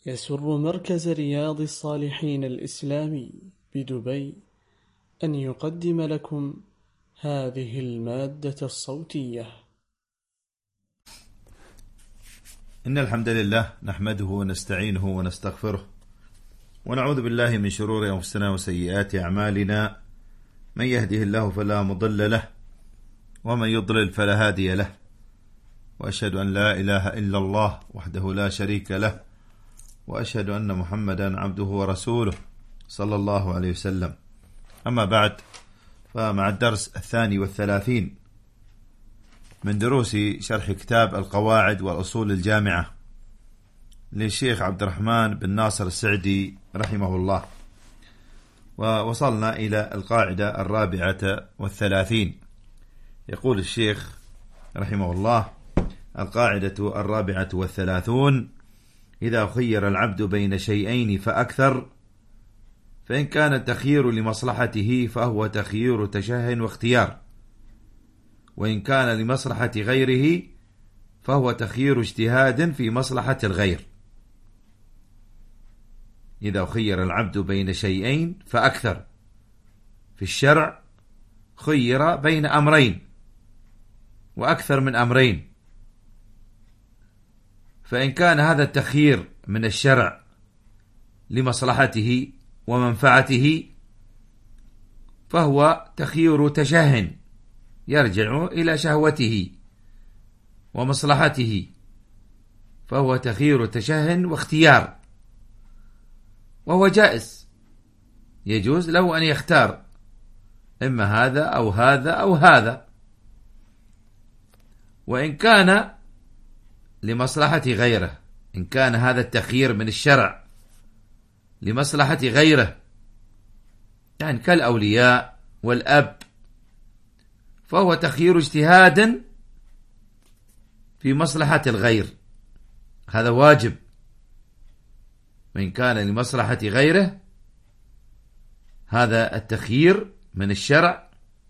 يسر مركز رياض الصالحين الإسلامي بدبي أن يقدم لكم هذه المادة الصوتية. إن الحمد لله نحمده ونستعينه ونستغفره ونعوذ بالله من شرور أنفسنا وسيئات أعمالنا، من يهده الله فلا مضل له ومن يضلل فلا هادي له، وأشهد أن لا إله إلا الله وحده لا شريك له، وأشهد أن محمدا عبده ورسوله صلى الله عليه وسلم. أما بعد، فمع الدرس 32 من دروس شرح كتاب القواعد والأصول الجامعة للشيخ عبد الرحمن بن ناصر السعدي رحمه الله، ووصلنا إلى القاعدة 34. يقول الشيخ رحمه الله: القاعدة 34: إذا خير العبد بين شيئين فأكثر، فإن كان التخيير لمصلحته فهو تخيير تشه واختيار، وإن كان لمصلحة غيره فهو تخيير اجتهاد في مصلحة الغير. إذا خير العبد بين شيئين فأكثر، في الشرع خير بين أمرين وأكثر من أمرين، فإن كان هذا التخيير من الشرع لمصلحته ومنفعته فهو تخيير تشه يرجع إلى شهوته ومصلحته، فهو تخيير تشه واختيار، وهو جائز، يجوز له أن يختار إما هذا أو هذا أو هذا. وإن كان لمصلحة غيره، إن كان هذا التخيير من الشرع لمصلحة غيره، يعني كالأولياء والأب، فهو تخيير اجتهاد في مصلحة الغير، هذا واجب. وإن كان لمصلحة غيره، هذا التخيير من الشرع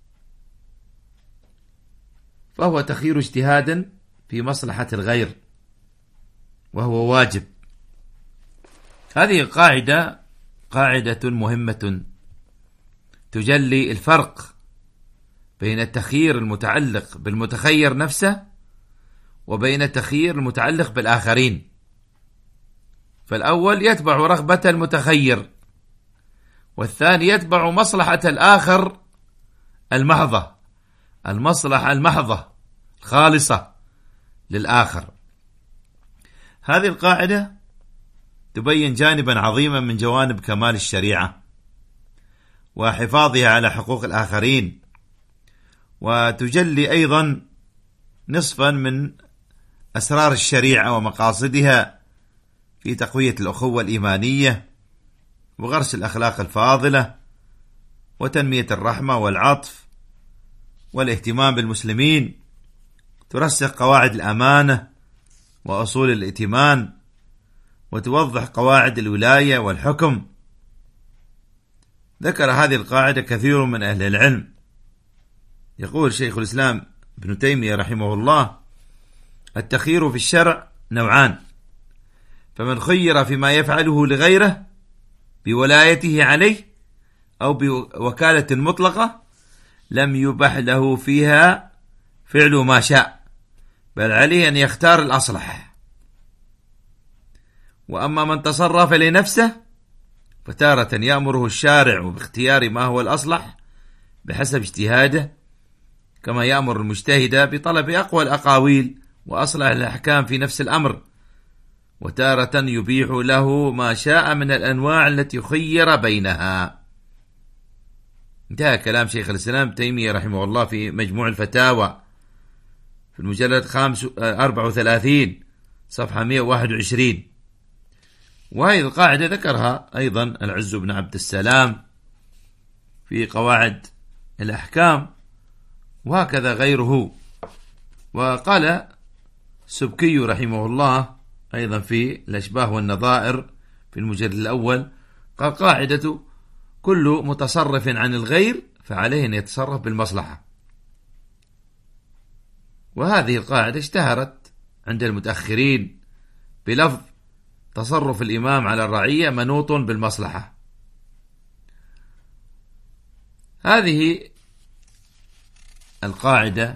فهو تخيير اجتهاد في مصلحة الغير، وهو واجب. هذه القاعدة قاعدة مهمة تجلي الفرق بين التخيير المتعلق بالمتخير نفسه وبين التخيير المتعلق بالآخرين. فالأول يتبع رغبة المتخير، والثاني يتبع مصلحة الآخر المحضة، المصلحة المحضة الخالصة للآخر. هذه القاعدة تبين جانبا عظيما من جوانب كمال الشريعة وحفاظها على حقوق الآخرين، وتجلي أيضا نصفا من أسرار الشريعة ومقاصدها في تقوية الأخوة الإيمانية وغرس الأخلاق الفاضلة وتنمية الرحمة والعطف والاهتمام بالمسلمين، ترسخ قواعد الأمانة وأصول الائتمان، وتوضح قواعد الولاية والحكم. ذكر هذه القاعدة كثير من أهل العلم. يقول شيخ الإسلام ابن تيمية رحمه الله: التخيير في الشرع نوعان، فمن خير فيما يفعله لغيره بولايته عليه أو بوكالة مطلقة لم يبح له فيها فعل ما شاء، بل عليه أن يختار الأصلح. وأما من تصرف لنفسه فتارة يأمره الشارع باختيار ما هو الأصلح بحسب اجتهاده، كما يأمر المجتهد بطلب أقوى الأقاويل وأصلح الأحكام في نفس الأمر، وتارة يبيح له ما شاء من الأنواع التي خير بينها. انتهى كلام شيخ الإسلام تيمية رحمه الله في مجموع الفتاوى في المجلد 34 صفحة 121. وهذه القاعدة ذكرها أيضا العز بن عبد السلام في قواعد الأحكام، وهكذا غيره. وقال السبكي رحمه الله أيضا في الأشباه والنظائر في المجلد الأول، قال: قاعدة كل متصرف عن الغير فعليه أن يتصرف بالمصلحة. وهذه القاعدة اشتهرت عند المتأخرين بلفظ تصرف الإمام على الرعية منوط بالمصلحة. هذه القاعدة.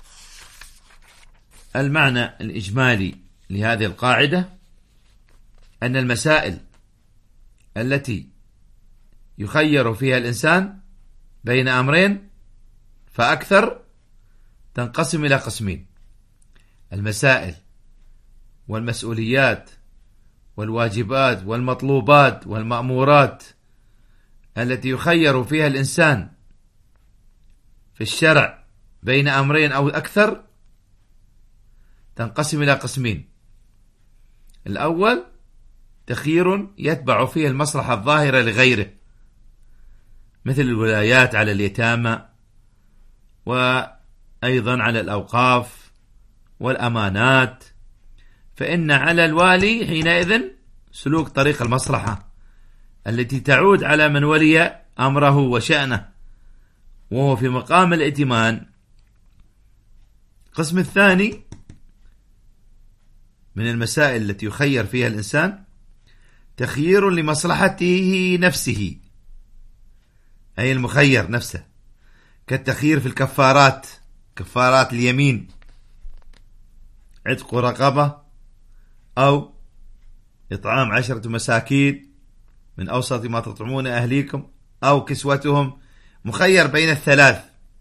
المعنى الإجمالي لهذه القاعدة أن المسائل التي يخير فيها الإنسان بين أمرين فأكثر تنقسم إلى قسمين: المسائل والمسؤوليات والواجبات والمطلوبات والمأمورات التي يخير فيها الإنسان في الشرع بين أمرين أو أكثر تنقسم إلى قسمين. الأول تخيير يتبع فيه المصلحة الظاهرة لغيره، مثل الولايات على اليتامى، وأيضا على الأوقاف والأمانات، فإن على الوالي حينئذ سلوك طريق المصلحة التي تعود على من ولي أمره وشأنه، وهو في مقام الائتمان. القسم الثاني من المسائل التي يخير فيها الإنسان تخيير لمصلحته نفسه، أي المخير نفسه، كالتخيير في الكفارات، كفارات اليمين، عتق رقبة أو إطعام 10 مساكين من أوسط ما تطعمون أهليكم أو كسوتهم، مخير بين الثلاث.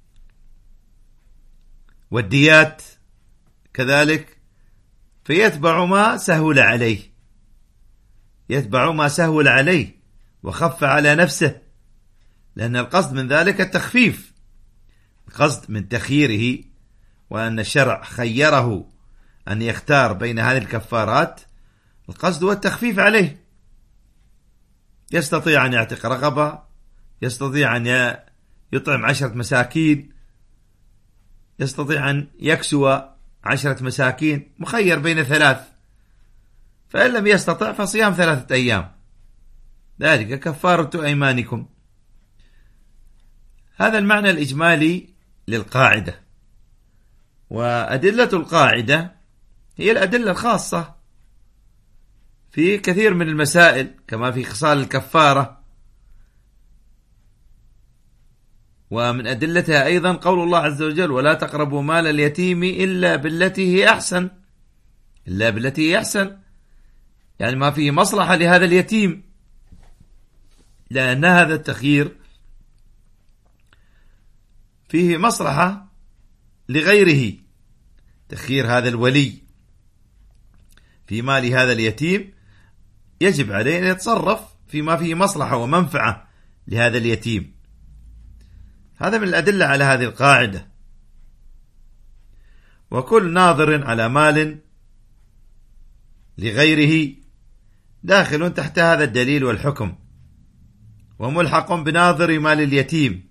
والديات كذلك، فيتبع ما سهل عليه، يتبع ما سهل عليه وخف على نفسه، لأن القصد من ذلك التخفيف. القصد من تخييره وأن الشرع خيره أن يختار بين هذه الكفارات، القصد هو التخفيف عليه. يستطيع أن يعتق رقبة، يستطيع أن يطعم 10 مساكين، يستطيع أن يكسو 10 مساكين، مخير بين 3. فإن لم يستطع فصيام 3 أيام، ذلك كفارة أيمانكم. هذا المعنى الإجمالي للقاعدة. وأدلة القاعدة هي الأدلة الخاصة في كثير من المسائل، كما في خصال الكفارة. ومن أدلتها أيضا قول الله عز وجل: ولا تقربوا مال اليتيم إلا بالتي هي أحسن. إلا بالتي هي أحسن، يعني ما فيه مصلحة لهذا اليتيم، لأن هذا التخيير فيه مصلحة لغيره. تخيير هذا الولي في مال هذا اليتيم يجب عليه أن يتصرف فيما فيه مصلحة ومنفعة لهذا اليتيم. هذا من الأدلة على هذه القاعدة. وكل ناظر على مال لغيره داخل تحت هذا الدليل والحكم، وملحق بناظر مال اليتيم.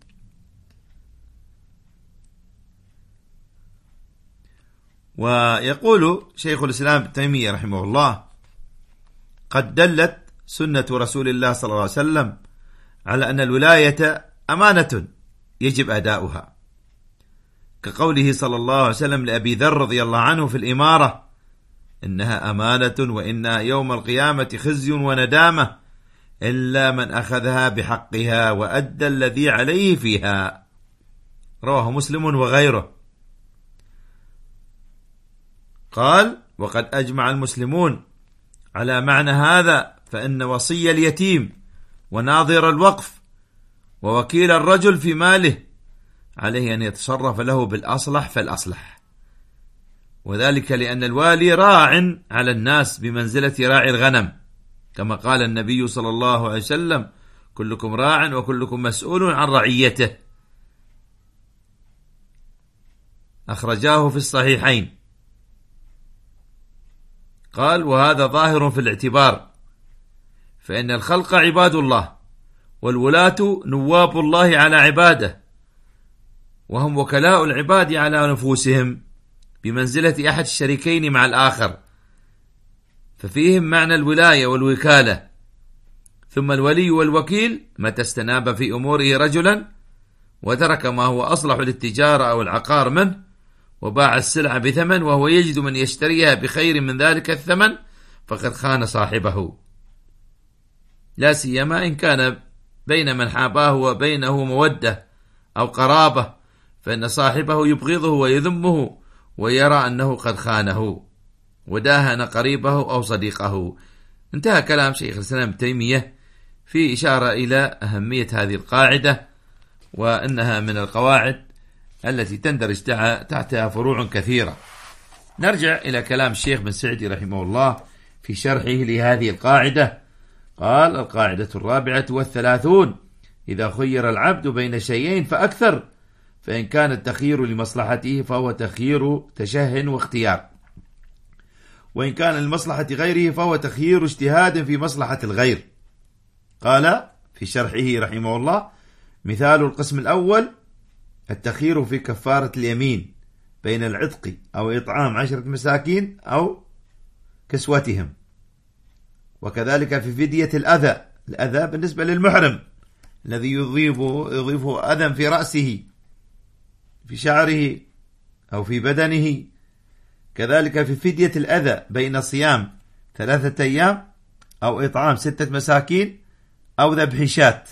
ويقول شيخ الإسلام ابن تيمية رحمه الله: قد دلت سنة رسول الله صلى الله عليه وسلم على أن الولاية أمانة يجب أداؤها، كقوله صلى الله عليه وسلم لأبي ذر رضي الله عنه في الإمارة: إنها أمانة وإنها يوم القيامة خزي وندامة إلا من أخذها بحقها وأدى الذي عليه فيها. رواه مسلم وغيره. قال: وقد أجمع المسلمون على معنى هذا، فإن وصي اليتيم وناظر الوقف ووكيل الرجل في ماله عليه أن يتصرف له بالأصلح فالأصلح، وذلك لأن الوالي راع على الناس بمنزلة راعي الغنم، كما قال النبي صلى الله عليه وسلم: كلكم راع وكلكم مسؤول عن رعيته. أخرجاه في الصحيحين. قال: وهذا ظاهر في الاعتبار، فإن الخلق عباد الله، والولاة نواب الله على عباده، وهم وكلاء العباد على نفوسهم بمنزلة أحد الشريكين مع الآخر، ففيهم معنى الولاية والوكالة. ثم الولي والوكيل متى استناب في أموره رجلا وترك ما هو أصلح للتجارة أو العقار منه وباع السلعة بثمن وهو يجد من يشتريها بخير من ذلك الثمن، فقد خان صاحبه، لا سيما إن كان بين من حاباه وبينه مودة أو قرابة، فإن صاحبه يبغضه ويذمه ويرى أنه قد خانه وداهن قريبه أو صديقه. انتهى كلام شيخ الإسلام ابن تيمية في إشارة إلى أهمية هذه القاعدة، وأنها من القواعد التي تندرج تحتها فروع كثيرة. نرجع إلى كلام الشيخ بن سعدي رحمه الله في شرحه لهذه القاعدة. قال: القاعدة 34: إذا خير العبد بين شيئين فأكثر، فإن كان التخيير لمصلحته فهو تخيير تشه واختيار، وإن كان لمصلحة غيره فهو تخيير اجتهاد في مصلحة الغير. قال في شرحه رحمه الله: مثال القسم الأول التخيير في كفارة اليمين بين العتق أو إطعام 10 مساكين أو كسوتهم، وكذلك في فدية الأذى بالنسبة للمحرم الذي يضيف أذى في رأسه في شعره أو في بدنه، كذلك في فدية الأذى بين صيام 3 أيام أو إطعام 6 مساكين أو ذبح شاة،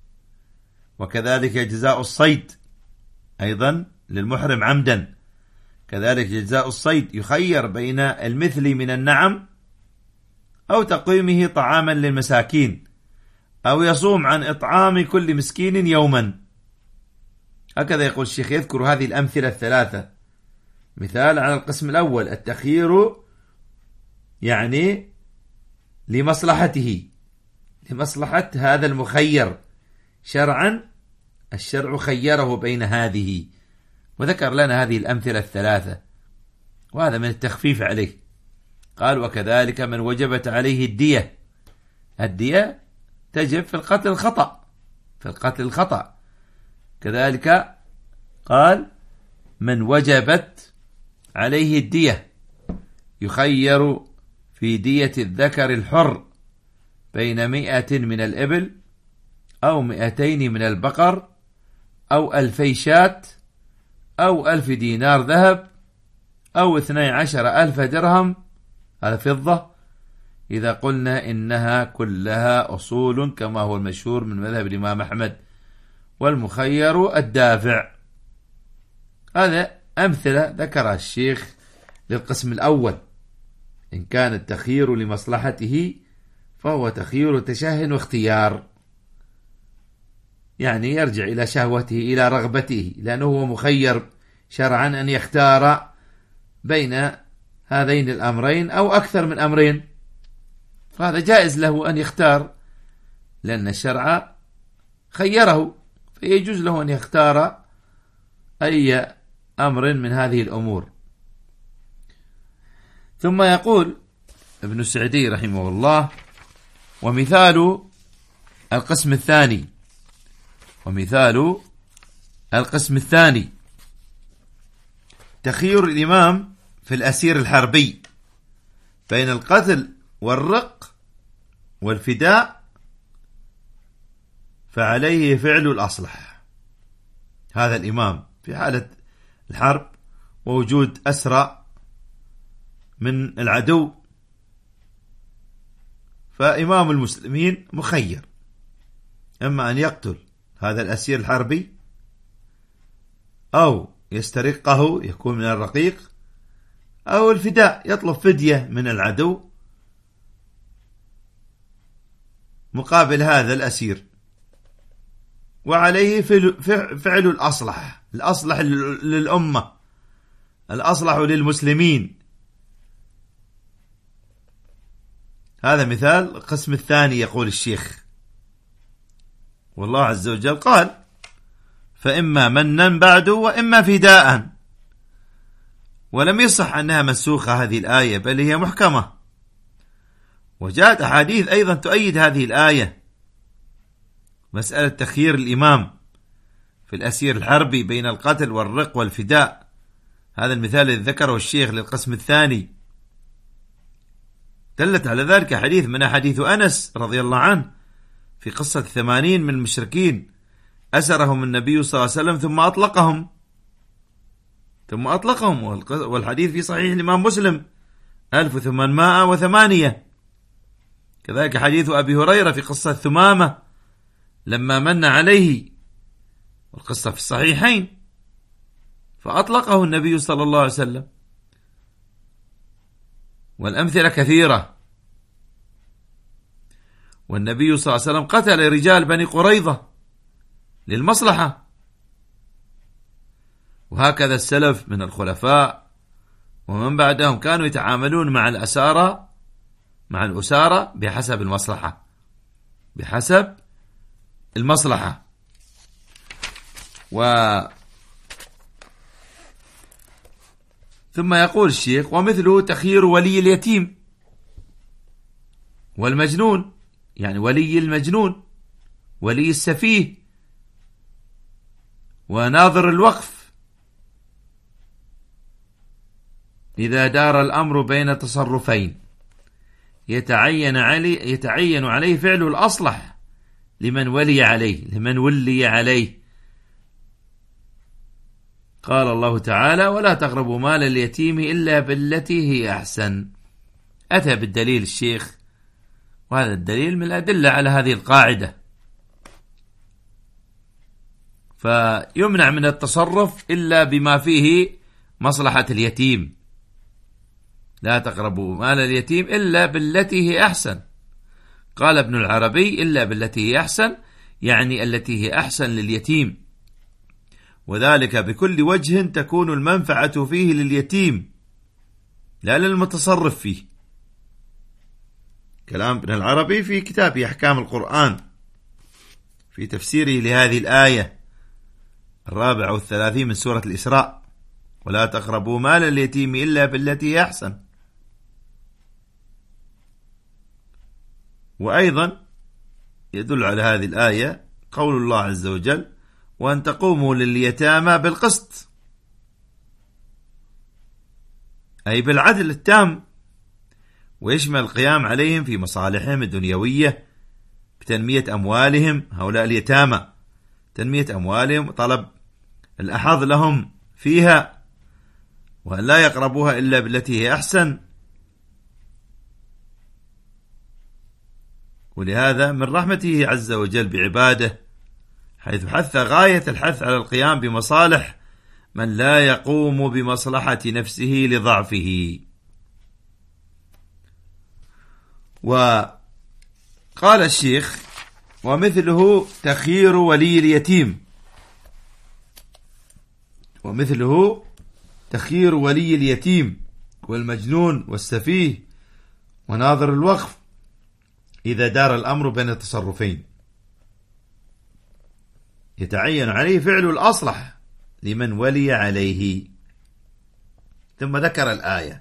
وكذلك جزاء الصيد أيضا للمحرم عمدا، كذلك جزاء الصيد يخير بين المثل من النعم أو تقويمه طعاما للمساكين أو يصوم عن إطعام كل مسكين يوما. هكذا يقول الشيخ، يذكر هذه الأمثلة الثلاثة. مثال على القسم الأول التخيير يعني لمصلحته، لمصلحة هذا المخير شرعا، الشرع خيره بين هذه، وذكر لنا هذه الأمثلة الثلاثة، وهذا من التخفيف عليه. قال: وكذلك من وجبت عليه الدية تجب في القتل الخطأ، كذلك قال: من وجبت عليه الدية يخير في دية الذكر الحر بين 100 من الإبل أو 200 من البقر أو 2000 شاة أو 1000 دينار ذهب أو 12,000 درهم، هذا فضة، إذا قلنا إنها كلها أصول كما هو المشهور من مذهب الإمام أحمد، والمخير الدافع. هذا أمثلة ذكرها الشيخ للقسم الأول. إن كان التخيير لمصلحته فهو تخيير تشه واختيار، يعني يرجع إلى شهوته إلى رغبته، لأنه هو مخير شرعا أن يختار بين هذين الأمرين أو أكثر من أمرين، فهذا جائز له أن يختار لأن الشرع خيره، فيجوز له أن يختار أي أمر من هذه الأمور. ثم يقول ابن السعدي رحمه الله: ومثال القسم الثاني تخيير الإمام في الأسير الحربي بين القتل والرق والفداء، فعليه فعل الأصلح. هذا الإمام في حالة الحرب ووجود أسرى من العدو، فإمام المسلمين مخير، إما أن يقتل هذا الأسير الحربي أو يسترقه يكون من الرقيق، أو الفداء يطلب فدية من العدو مقابل هذا الأسير، وعليه فعل الأصلح للأمة، الأصلح للمسلمين. هذا مثال القسم الثاني. يقول الشيخ: والله عز وجل قال: فإما منا بعد وإما فداء، ولم يصح أنها منسوخة هذه الآية، بل هي محكمة، وجاءت أحاديث أيضا تؤيد هذه الآية. مسألة تخيير الإمام في الأسير الحربي بين القتل والرق والفداء، هذا المثال الذي ذكره الشيخ للقسم الثاني، دلت على ذلك حديث من حديث أنس رضي الله عنه في قصة 80 من المشركين أسرهم النبي صلى الله عليه وسلم ثم أطلقهم، والحديث في صحيح الإمام مسلم 1808. كذلك حديث أبي هريرة في قصة ثمامة لما من عليه، والقصة في الصحيحين، فأطلقه النبي صلى الله عليه وسلم. والأمثلة كثيرة. والنبي صلى الله عليه وسلم قتل رجال بني قريظة للمصلحة. وهكذا السلف من الخلفاء ومن بعدهم كانوا يتعاملون مع الأسارة بحسب المصلحة. ثم يقول الشيخ: ومثله تخيير ولي اليتيم والمجنون، يعني ولي المجنون، ولي السفيه، وناظر الوقف، إذا دار الأمر بين تصرفين يتعين عليه فعل الأصلح لمن ولي عليه. قال الله تعالى: ولا تقربوا مال اليتيم إلا بالتي هي أحسن. أتى بالدليل الشيخ، وهذا الدليل من الأدلة على هذه القاعدة. فيمنع من التصرف إلا بما فيه مصلحة اليتيم. لا تقربوا مال اليتيم إلا بالتي هي أحسن. قال ابن العربي: إلا بالتي هي أحسن، يعني التي هي أحسن لليتيم، وذلك بكل وجه تكون المنفعة فيه لليتيم لا للمتصرف فيه. كلام ابن العربي في كتاب أحكام القرآن في تفسيره لهذه الآية 34 من سورة الإسراء: ولا تقربوا مال اليتيم إلا بالتي هي أحسن. وأيضا يدل على هذه الآية قول الله عز وجل: وأن تقوموا لليتامى بالقسط، أي بالعدل التام، ويشمل القيام عليهم في مصالحهم الدنيوية بتنمية أموالهم، هؤلاء اليتامى، تنمية أموالهم وطلب الأحظ لهم فيها، وأن لا يقربوها إلا بالتي هي أحسن. ولهذا من رحمته عز وجل بعباده حيث حث غاية الحث على القيام بمصالح من لا يقوم بمصلحة نفسه لضعفه. وقال الشيخ: ومثله تخيير ولي اليتيم، والمجنون والسفيه وناظر الوقف إذا دار الأمر بين التصرفين يتعين عليه فعل الأصلح لمن ولي عليه. ثم ذكر الآية،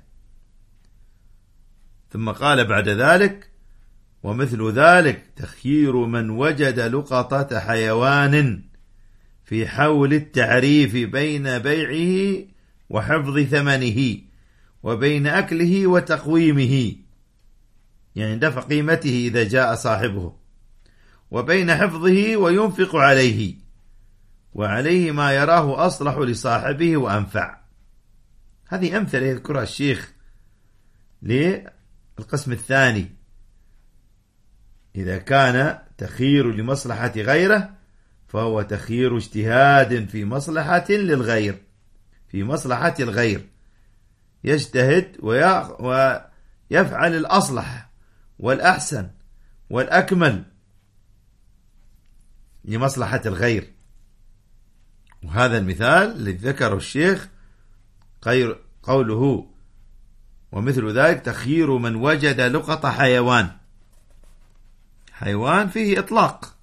ثم قال بعد ذلك: ومثل ذلك تخيير من وجد لقطة حيوان في حول التعريف بين بيعه وحفظ ثمنه وبين أكله وتقويمه، يعني دفع قيمته إذا جاء صاحبه، وبين حفظه وينفق عليه، وعليه ما يراه أصلح لصاحبه وأنفع. هذه أمثلة يذكرها الشيخ للقسم الثاني: إذا كان تخيير لمصلحة غيره فهو تخيير اجتهاد في مصلحة الغير، يجتهد ويفعل الأصلح والأحسن والأكمل لمصلحة الغير. وهذا المثال الذي ذكره الشيخ قوله: ومثل ذلك تخيير من وجد لقطة حيوان فيه إطلاق،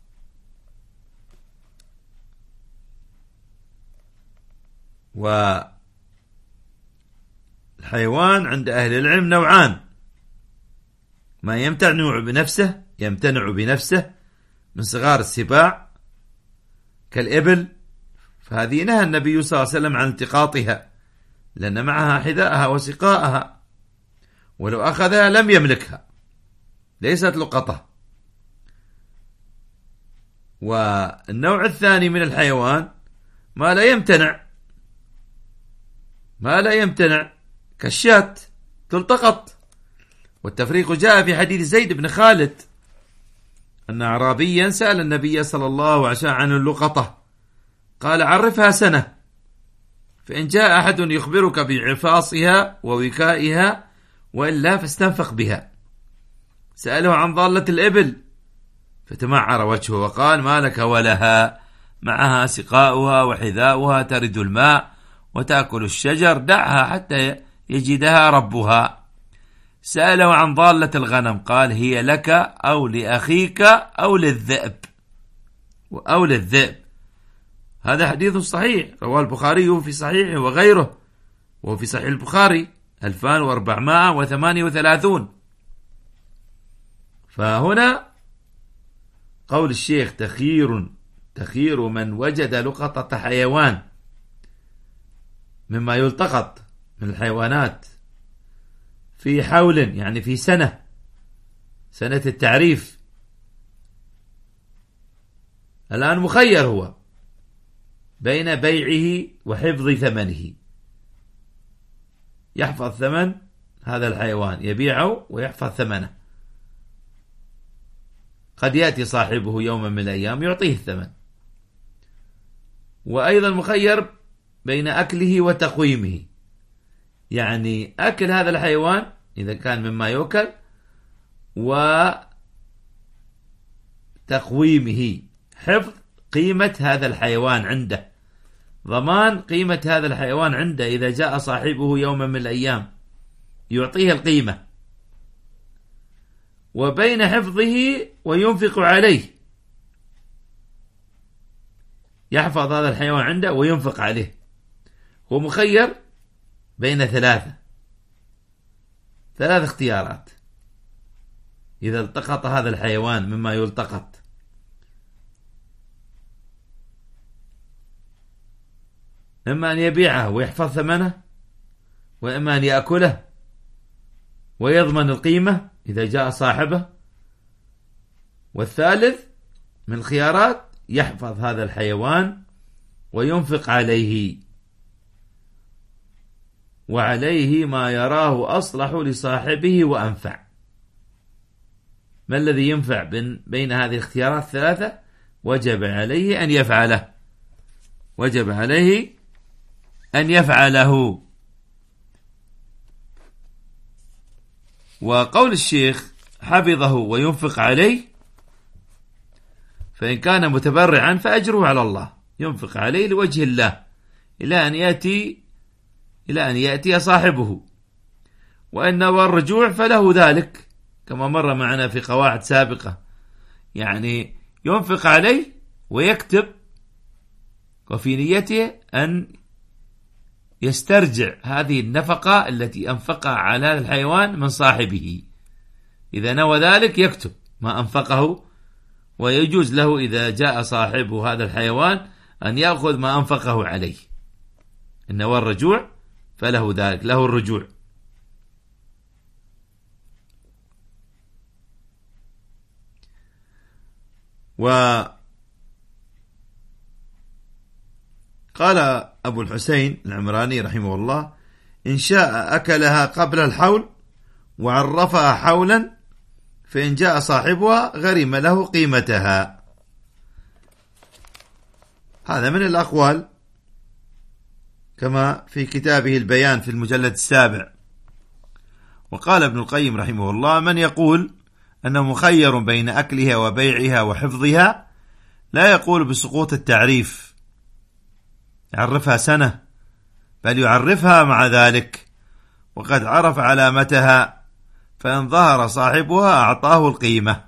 والحيوان عند أهل العلم نوعان: ما يمتنع بنفسه من صغار السباع كالإبل، فهذه نهى النبي صلى الله عليه وسلم عن التقاطها لأن معها حذاءها وسقاءها، ولو أخذها لم يملكها، ليست لقطة. والنوع الثاني من الحيوان ما لا يمتنع كالشاة تلتقط والتفريق جاء في حديث زيد بن خالد أن أعرابيا سأل النبي صلى الله عليه وسلم عن اللقطة، قال عرفها سنة، فإن جاء أحد يخبرك بعفاصها ووكائها وإلا فاستنفق بها. سأله عن ضالة الإبل فتمعر وجهه وقال ما لك ولها، معها سقاؤها وحذاؤها، ترد الماء وتأكل الشجر، دعها حتى يجدها ربها. سأله عن ضالة الغنم قال هي لك أو لأخيك أو للذئب أو للذئب. هذا حديث صحيح رواه البخاري في صحيحه وغيره، وفي صحيح البخاري 2438. فهنا قول الشيخ تخيير من وجد لقطة حيوان مما يلتقط من الحيوانات في حول، يعني في سنة التعريف، الآن مخير هو بين بيعه وحفظ ثمنه. يحفظ ثمن هذا الحيوان، يبيعه ويحفظ ثمنه. قد يأتي صاحبه يوما من الأيام يعطيه الثمن. وأيضا مخير بين أكله وتقويمه، يعني أكل هذا الحيوان إذا كان مما يؤكل، وتقويمه حفظ قيمة هذا الحيوان عنده، ضمان قيمة هذا الحيوان عنده، إذا جاء صاحبه يوما من الأيام يعطيه القيمة. وبين حفظه وينفق عليه، يحفظ هذا الحيوان عنده وينفق عليه. هو مخير بين ثلاث اختيارات إذا التقط هذا الحيوان مما يلتقط. إما أن يبيعه ويحفظ ثمنه، وإما أن يأكله ويضمن القيمة إذا جاء صاحبه، والثالث من الخيارات يحفظ هذا الحيوان وينفق عليه، وعليه ما يراه أصلح لصاحبه وأنفع. ما الذي ينفع بين هذه الاختيارات الثلاثة؟ وجب عليه أن يفعله، وجب عليه أن يفعله. وقول الشيخ حفظه وينفق عليه، فإن كان متبرعا فأجره على الله، ينفق عليه لوجه الله إلى أن يأتي صاحبه. وإن نوى الرجوع فله ذلك، كما مر معنا في قواعد سابقة، يعني ينفق عليه ويكتب، وفي نيته أن يسترجع هذه النفقة التي أنفقها على هذا الحيوان من صاحبه. إذا نوى ذلك يكتب ما أنفقه، ويجوز له إذا جاء صاحب هذا الحيوان أن يأخذ ما أنفقه عليه. إن نوى الرجوع فله ذلك، له الرجوع. وقال أبو الحسين العمراني رحمه الله إن شاء أكلها قبل الحول وعرفها حولا، فإن جاء صاحبها غرم له قيمتها. هذا من الأقوال كما في كتابه البيان في المجلد 7. وقال ابن القيم رحمه الله من يقول أنه مخير بين أكلها وبيعها وحفظها لا يقول بسقوط التعريف، يعرفها سنة، بل يعرفها مع ذلك وقد عرف علامتها، فإن ظهر صاحبها أعطاه القيمة.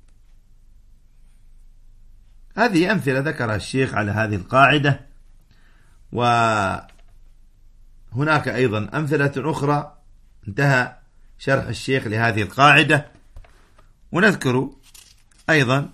هذه أمثلة ذكرها الشيخ على هذه القاعدة، وهناك أيضا أمثلة أخرى انتهى شرح الشيخ لهذه القاعدة. ونذكر أيضا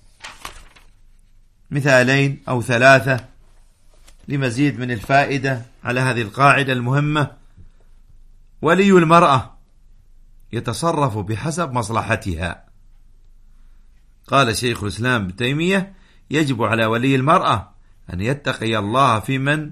مثالين أو ثلاثة لمزيد من الفائدة على هذه القاعدة المهمة. ولي المرأة يتصرف بحسب مصلحتها. قال شيخ الإسلام ابن تيمية يجب على ولي المرأة أن يتقي الله في من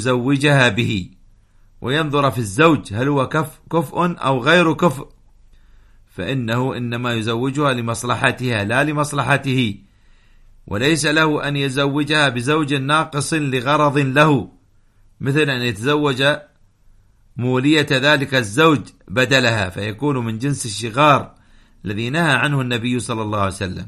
يزوجها به، وينظر في الزوج هل هو كفء أو غير كفء، فإنه إنما يزوجها لمصلحتها لا لمصلحته، وليس له أن يزوجها بزوج ناقص لغرض له، مثل أن يتزوج مولية ذلك الزوج بدلها، فيكون من جنس الشغار الذي نهى عنه النبي صلى الله عليه وسلم،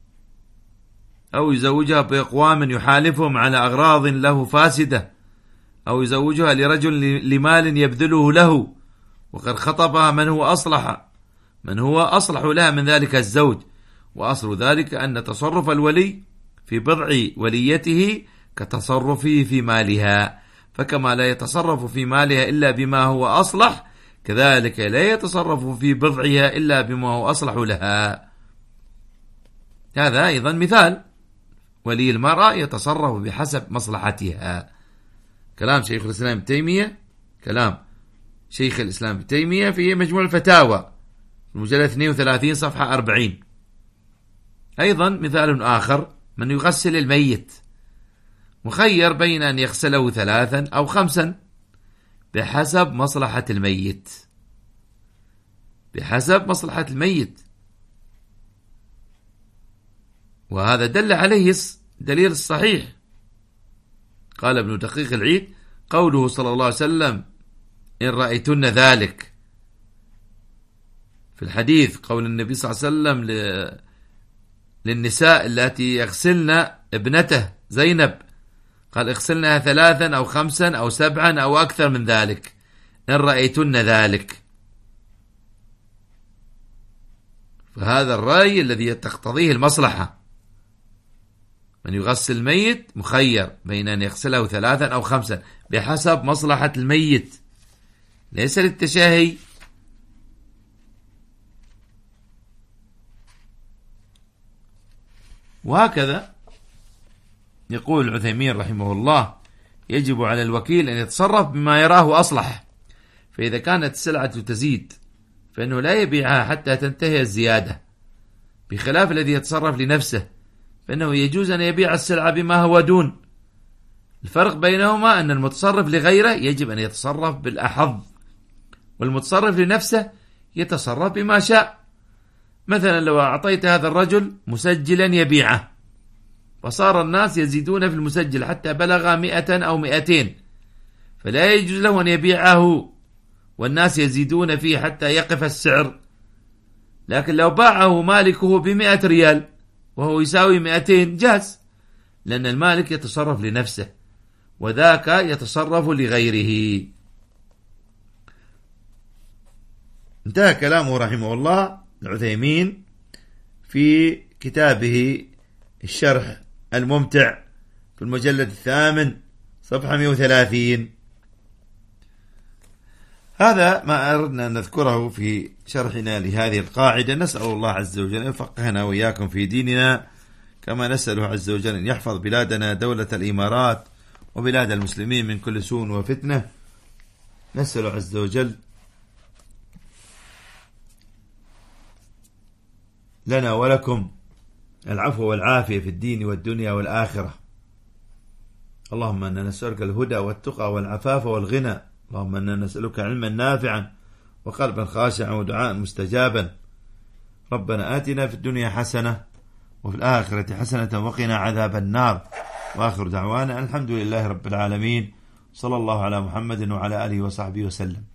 أو يزوجها بأقوام يحالفهم على أغراض له فاسدة، أو يزوجها لرجل لمال يبذله له وقد خطبها من هو أصلح لها من ذلك الزوج. وأصل ذلك أن تصرف الولي في بضع وليته كتصرفه في مالها، فكما لا يتصرف في مالها إلا بما هو أصلح، كذلك لا يتصرف في بضعها إلا بما هو أصلح لها. هذا أيضا مثال، ولي المرأة يتصرف بحسب مصلحتها. كلام شيخ الإسلام ابن تيمية في مجموع الفتاوى المجلد 32 صفحة 40. أيضا مثال آخر، من يغسل الميت مخير بين أن يغسله 3 أو 5 بحسب مصلحة الميت، وهذا دل عليه دليل الصحيح. قال ابن دقيق العيد: قوله صلى الله عليه وسلم: إن رأيتن ذلك، في الحديث قول النبي صلى الله عليه وسلم للنساء التي يغسلن ابنته زينب، قال: اغسلنها 3 أو 5 أو 7 أو أكثر من ذلك إن رأيتن ذلك. فهذا الرأي الذي تقتضيه المصلحة، من يغسل الميت مخير بين أن يغسله 3 أو 5 بحسب مصلحة الميت، ليس للتشاهي. وهكذا يقول العثيمين رحمه الله: يجب على الوكيل أن يتصرف بما يراه أصلح، فإذا كانت السلعة تزيد فإنه لا يبيعها حتى تنتهي الزيادة، بخلاف الذي يتصرف لنفسه فإنه يجوز أن يبيع السلعة بما هو دون. الفرق بينهما أن المتصرف لغيره يجب أن يتصرف بالأحظ، والمتصرف لنفسه يتصرف بما شاء. مثلا لو أعطيت هذا الرجل مسجلا يبيعه، وصار الناس يزيدون في المسجل حتى بلغ 100 أو 200، فلا يجوز له أن يبيعه والناس يزيدون فيه حتى يقف السعر. لكن لو باعه مالكه ب100 ريال وهو يساوي 200 جاز، لأن المالك يتصرف لنفسه وذاك يتصرف لغيره. انتهى كلامه رحمه الله العثيمين في كتابه الشرح الممتع في المجلد 8 صفحة 130. هذا ما أردنا أن نذكره في شرحنا لهذه القاعدة. نسأل الله عز وجل أن يفقهنا وإياكم في ديننا، كما نسأله عز وجل أن يحفظ بلادنا دولة الإمارات وبلاد المسلمين من كل سوء وفتنة. نسأل عز وجل لنا ولكم العفو والعافية في الدين والدنيا والآخرة. اللهم أننا نسألك الهدى والتقى والعفاف والغنى. اللهم أننا نسألك علما نافعا وقلبا خاشعا ودعاء مستجابا. ربنا آتنا في الدنيا حسنة وفي الآخرة حسنة وقنا عذاب النار. وآخر دعوانا الحمد لله رب العالمين، صلى الله على محمد وعلى آله وصحبه وسلم.